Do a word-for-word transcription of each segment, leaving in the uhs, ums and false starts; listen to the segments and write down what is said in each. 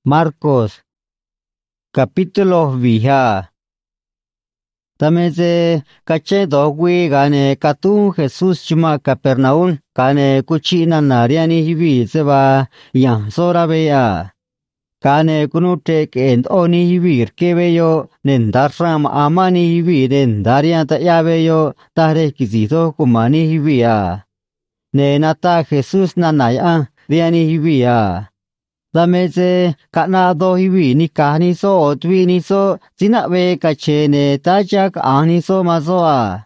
Marcos capítulo vija. Tameze cache dogui gane katu Jesús chuma Capernaum gane kuchina nariani hivi seba yang sorabea. Gane kunute ken oni hivi kebeyo nendarsam amani hivi nendaria ta yabeyo tare kizito kumani hivi a. Ne nata Jesús nanaya riani hivi a. Tameze kana do hivi ni kani so otwi ni so sinabe kachene tajak ani so mazoa.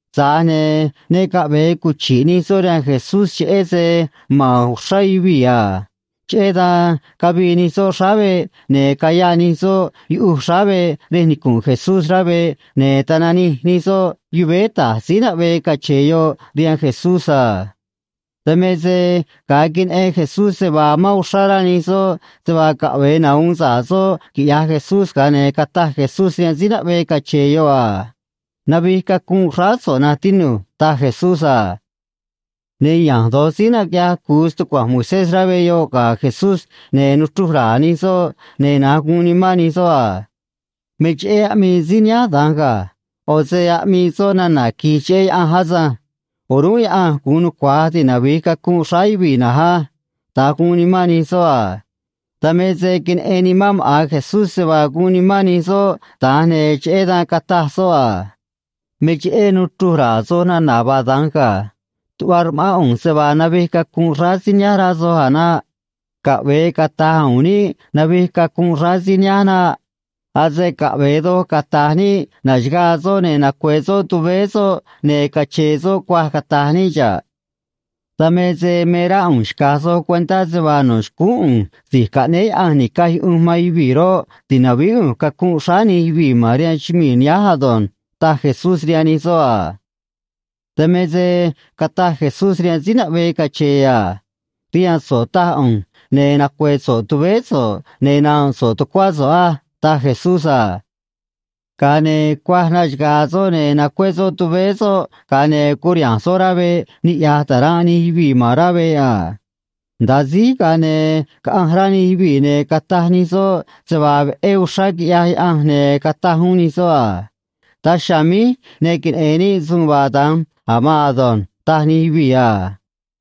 Zane ne kabe kuchi ni so ran Jesús cheze ma hivi a. Cheda kabi ni so sabe ne kaya ni so yu sabe de ni kun Jesús rabe ne tanani ni so yubeta sinabe kacheyo rian Jesús a. Tameze kakin e Jesús se va mausara ni so se va kabe na un sa so ki ya Jesús kane kata Jesús yan sinabe kacheyo a. Nabi ka kun raso na tinu ta Jesús a. Ne yang do sina kya kusto kwa Moisés rabe yo ka Jesús ne nutura ni so ne na kuni mani so a. Meche a mi zinya danga. O se a mi so na na ki che a haza. Oru ya kunu kwa ti na bi ka kun shaibi na ha. Ta kuni mani so a. Tameze kin enimam a Jesús se va kuni mani so ta ne che da kata so a. Meche nutura so na na ba danga. Tuar maong se va na bi ka kun rasinya ra so hana. Ka we kata uni na bi ka kun rasinya na. Aze ka we do kata ni na jga so ne na kwezo tu beso ne kachezo kwa kata ni ja. Tameze mera un shkaso cuenta se va nos kun si ka ne ani kai un mai viro dinabi un ka kun shani vi Maria chmin ya hadon ta Jesús riani so a. Tameze kata Jesús rian zina we kacheya. Rian so ta un ne na kwezo tu beso ne na so tu kwazo a. Ta Jesús a. Kane kwa na jgazo ne na kwezo tu beso kane kurian sorabe ni ya tarani hivi marabe a. Dazi kane ka anhrani hivi ne katahni so sebab eushak ya ahne katahuni so a. Ta shami ne kin eni zungwadam amadon tahni hivi a.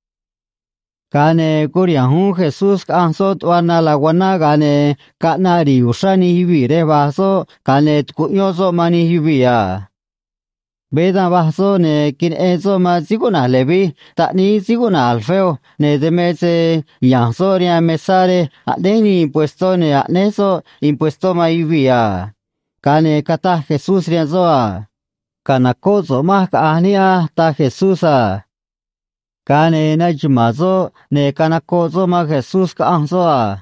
Kane kurian hun Jesús ansot wana la wana kane kanari usani hivi re baso kane kunyoso mani hivi a. Beda baso ne kin eso ma siguna levi ta ni siguna alfeo ne demese yansoria mesare adeni impuesto ne aneso impuesto ma hivi a. Kane kata Jesús rianzo a. Kanakozo ma ka ania ta Jesús a. Kane na jumazo ne kanakozo ma Jesús ka anzo a.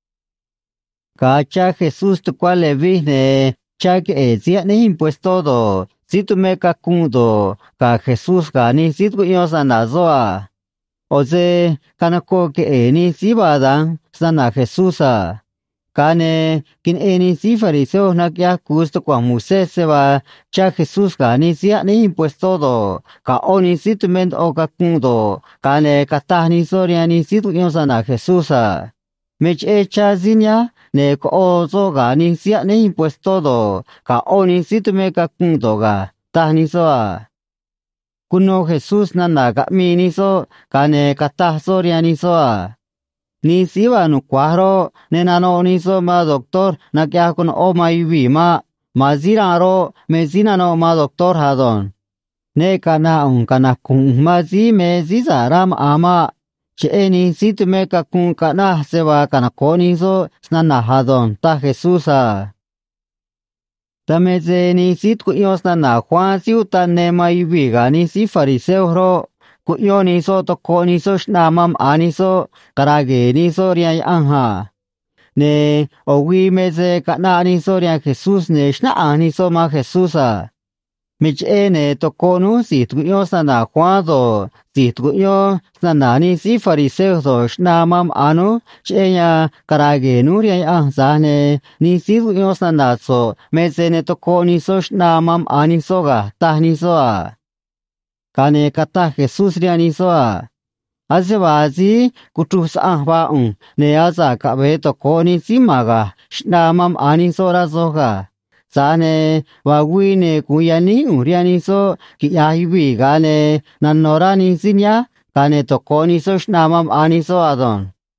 Kacha Jesús tu kwa levi ne chak e zia ne impuesto do. Si tu me ka kundo ka Jesús ka ni si tu yo sanazo a. Oze kanako ke e ni si badan sana Jesús a. Kane kin e ni si fariseo na kya kusto kwa Moisés se va cha Jesús ka ni zia ne impuesto do. Ka oni si tu men o ka kundo. Kane kata ni soria ni si tu yo sana Jesús a. Mech e cha zinya ne ko ozo ga ni zia ne impuesto do. Ka oni si tu me ka kundo ga. Ta ni so a. Kuno Jesús na na ka mi ni so. Kane kata soria ni so a. Ni siwa nu kwaro ne nano ni so ma doktor na kya kun o ma iwi ma ma zira ro me zina no ma doktor hadon. Ne kana un kana kun ma zi me zi zaram ama che ni si tu me ka kun kana sewa kana koni so snana hadon ta Jesús a. Tameze ni si tu yo snana Juan si uta ne ma iwi ga ni si fariseo ro. Kuyo ni so toko ni so shnamam ani so karage ni so riyan anha. Ne owi meze kana ni so riyan Jesús ne shna ani so ma Jesús a. Mich e ne toko nu si tuyo sana Juan si tuyo sana ni si fariseo do shnamam anu che ya karage nu riyan anza ne ni si tuyo sana so meze ne toko ni so shnamam ani so ga tah ni so a. Kane kata Jesús riani so a. ase ba zi kutu sa ba un ne aza ka be to ko ni si ma ga shna mam ani so ra so ga za ne wa wi ne ku ya ni u ria ni so ki ya hi wi ga ne nan no ra ni si nya ga ne to ko ni so shna mam ani so a don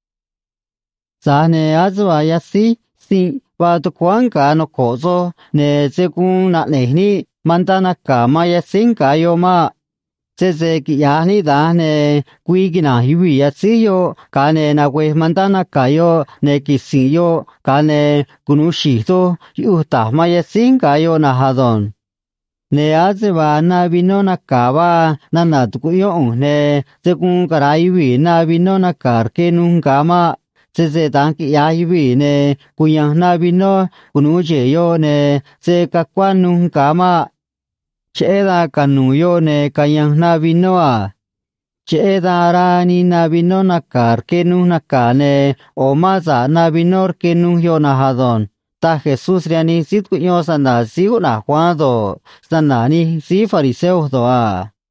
za ne azwa ya si si wa to kwang ka no ko so ne ze ku na ne ni man ta na ka ma ya sin ka yo ma ze ze ki ya ni da ne quy ki na hi wi ya si yo ka ne na kwe man ta na ka yo ne ki si yo ka ne ku nu shi to yu ta ma ya sin ka yo na ha don ne a ze ba na vi no na ka ba na na tu ku yo ne ze ku ka ra hi wi na vi no na ka ke nu ka ma ze ze dan ki ya hi wi ne ku yang na vi no ku nu je yo ne ze ka kwa nu ka ma che da ka nu yo ne ka yang na vi no a che da ra ni na vi no na ka ke nu na ka ne o ma za na vi no ke nu yo na ha don ta Jesús ria ni sit ku yo sa na si ku na kwa do sa na ni si fariseo do a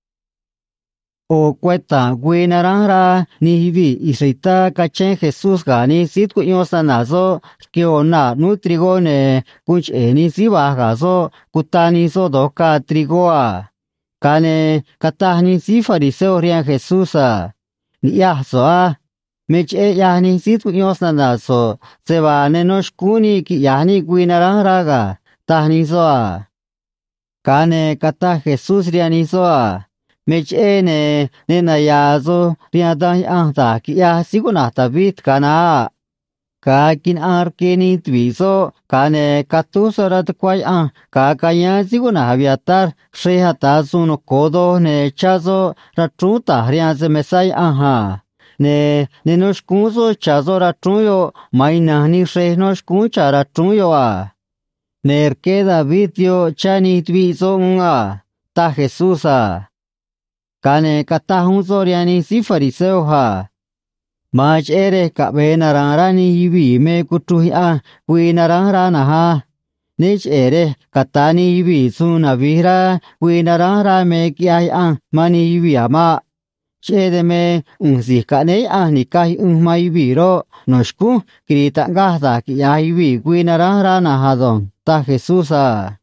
o cuenta buena ra ni vi israelita ka chen Jesús ga ni sit ku yo sa na so ke o na nu trigo ne kuch e ni si ba ga so kuta ni so do ka trigo a ka ne kata ni si fariseo ria Jesús a ni ya so a me che ya ni sit ku yo sa na so se ba ne no shkuni ki ya ni buena ra ga ta ni so a ka ne kata Jesús ria ni so a me che ne ne na ya zo ria da ang ta ki ya si ku na ta bit ka na ka kin ar ke ni twi so ka ne ka tu so ra ta kwai a ka ka ya si ku na habia tar she ha ta su no ko do ne cha zo ra tru ta ria ze me sai a ha ne ne no shku so cha zo ra tru yo mai na ni she no shku cha ra tru yo a ne ke da bit yo cha ni twi so nga ta Jesús a ka ne ka ta hun so ria ni si fariseo ha mach ere ka be na ra ra ni wi me ku tu a wi na ra ra na ha nich ere ka ta ni wi su na vi ra wi na ra ra me ki ai a ma ni wi a ma che de me un si ka ne a ni kai un mai wi ro no shku kri ta ga da ki ai wi wi na ra ra na ha don ta Jesús a